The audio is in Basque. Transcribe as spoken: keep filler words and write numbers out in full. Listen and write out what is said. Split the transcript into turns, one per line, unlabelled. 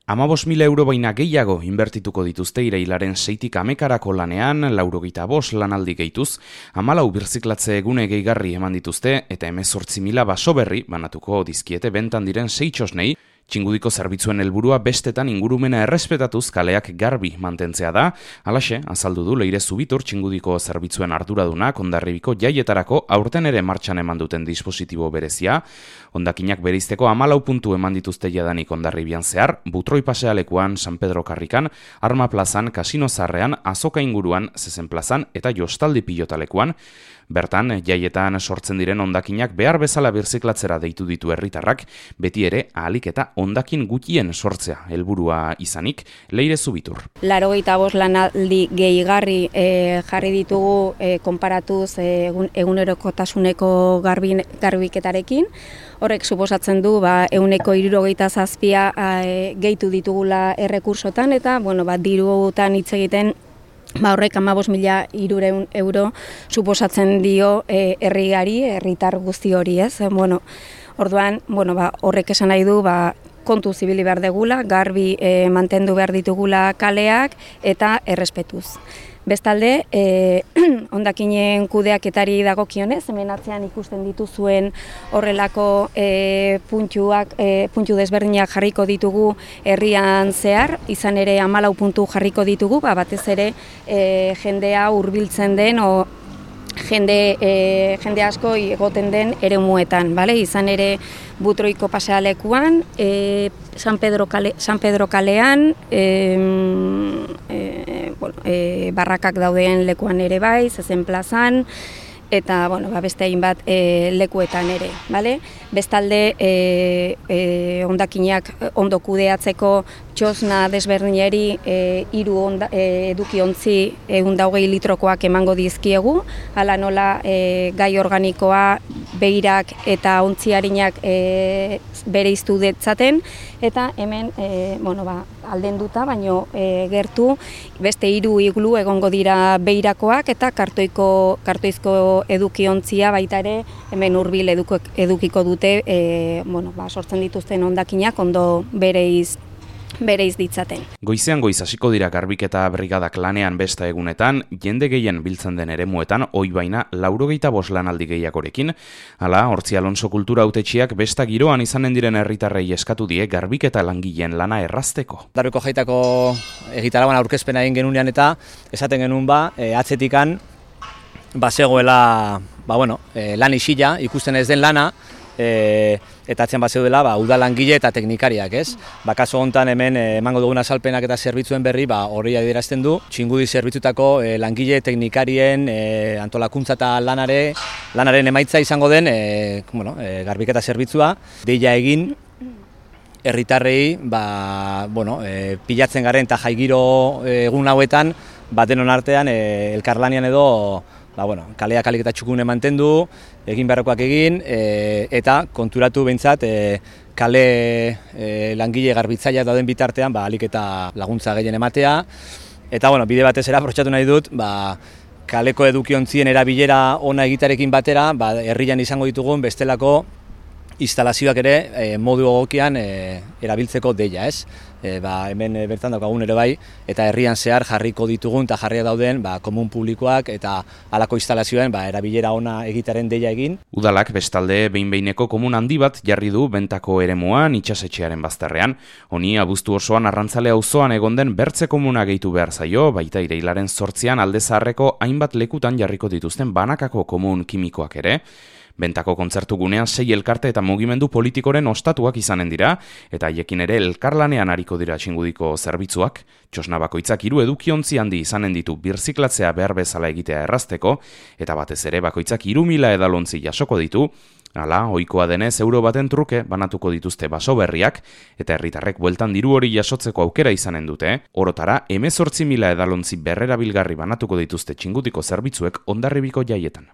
Hamabost mila euro baina gehiago inbertituko dituzte irailaren seitik hamekarako lanean, laurogeita bost lanaldi gehituz, hamalau birziklatze egune gehigarri eman dituzte eta hemezortzi mila baso berri banatuko dizkiete bentan diren sei txosnei. Txingudiko zerbitzuen helburua bestetan ingurumena errespetatuz kaleak garbi mantentzea da, halaxe, azaldu du Leire Zubitur Txingudiko zerbitzuen arduradunak Hondarribiko jaietarako aurten ere martxan eman duten dispositibo berezia. Hondakinak bereizteko hamalau puntu eman dituzte jadanik Hondarribian zehar, Butroi pasealekuan, San Pedro Karrikan, Arma plazan, Kasino Zarrean, Azoka inguruan, Zezen plazan eta Jostaldi pilotalekuan. Bertan, jaietan sortzen diren hondakinak behar bezala birziklatzera deitu ditu herritarrak, beti ere ahalik eta hondakin gutxien sortzea helburua izanik, Leire Zubitur.
Laurogeita bost lanaldi gehigarri e, jarri ditugu e, konparatuz egun, egunerokotasuneko garbin, garbiketarekin. Horrek suposatzen du ba, ehuneko hirurogeita zazpia e, gehitu ditugula errekursotan eta bueno, ba, dirutan hitz egiten Ba horrek hamabost mila hirurehun euro suposatzen dio e, herrigari, herritar guzti hori, ez? Bueno, orduan, bueno, ba, horrek esan nahi du, ba, kontu zibili behar degula, garbi e, mantendu behar ditugula kaleak eta errespetuz. Bestalde, eh, hondakinen kudeaketari dagokionez, hemen atzean ikusten dituzuen horrelako eh, puntuak, eh, puntu desberdinak jarriko ditugu herrian zehar, izan ere hamalau puntu jarriko ditugu, ba, batez ere eh, jendea hurbiltzen den, o jende, e, jende asko egoten den eremuetan, bale? Izan ere Butroiko pasealekuan, e, San Pedro, kale, San Pedro kalean, e, e, bueno, e, barrakak dauden lekuan ere bai, Zezen plazan, eta bueno, ba, beste hainbat e, lekuetan ere, bale? Bestalde, e, e, hondakinak ondo kudeatzeko txosna desberdineri e, hiru onda, e, edukiontzi ehun eta hogei litrokoak emango dizkiegu, hala nola e, gai organikoa, beirak eta ontziarinak e, bereiztu detzaten, eta hemen e, bueno, ba, aldenduta, baino e, gertu beste hiru iglu egongo dira beirakoak eta kartoiko, kartoizko edukiontzia baita ere hemen hurbil edukiko dute e, bueno, ba, sortzen dituzten hondakinak ondo bereiz bereiz ditzaten.
Goizean goiz hasiko dira garbiketa brigadak lanean besta egunetan, jende gehien biltzen den eremuetan, ohi baina laurogeita bost lanaldi gehiagorekin, hala, Hortzi Alonso kultura hautetxiak besta giroan izanen diren herritarrei eskatu die garbiketa langileen lana errazteko.
Hondarribiko jaitako egitaragoan aurkezpena egin genunean eta esaten genuen ba, e, atzetikan bazegoela, ba bueno, e, lan isila, ikusten ez den lana, E, eta atzen bat zeudela ba, udalangile eta teknikariak, ez? Ba, kaso hontan hemen e, emango dugun azalpenak eta zerbitzuen berri ba, hori adierazten du. Txingudi zerbitzutako e, langile teknikarien e, antolakuntza eta lanare, lanaren emaitza izango den e, bueno, e, garbiketa zerbitzua. Deia egin herritarrei ba, bueno, e, pilatzen garen eta jaigiro e, egun hauetan ba, denon artean e, elkarlanean edo Ba, bueno, kaleak alik eta txukune mantendu, egin beharrekoak egin, e, eta konturatu behintzat e, kale e, langile garbitzailea dauden bitartean ba, alik eta laguntza gehien ematea. Eta bueno, bide batez era aprotxatu nahi dut, ba, kaleko edukiontzien erabilera ona egitarekin batera, ba, herrian izango ditugun bestelako instalazioak ere e, modu egokian e, erabiltzeko deia, ez? E, ba, hemen e, bertan daukagun ere bai, eta herrian zehar jarriko ditugun eta jarria dauden ba, komun publikoak eta halako instalazioen ba, erabilera ona egitaren deia egin.
Udalak bestalde behin-behineko komun handi bat jarri du bentako eremuan itsasetxearen bazterrean. Honi abuztu osoan Arrantzale auzoan egon den bertze komuna gehitu behar zaio, baita irailaren zortzian Alde Zaharreko hainbat lekutan jarriko dituzten banakako komun kimikoak ere. Bentako kontzertu gunean sei elkarte eta mugimendu politikoren ostatuak izanen dira, eta haiekin ere elkarlanean ariko dira Txingudiko zerbitzuak. Txosna bakoitzak hiru edukiontzi handi izanen ditu birziklatzea behar bezala egitea errazteko, eta batez ere bakoitzak hiru mila edalontzi jasoko ditu. Hala, ohikoa denez euro baten truke banatuko dituzte baso berriak, eta herritarrek bueltan diru hori jasotzeko aukera izanen dute. Orotara, hemezortzi mila edalontzi berrerabilgarri banatuko dituzte Txingudiko zerbitzuek Hondarribiko jaietan.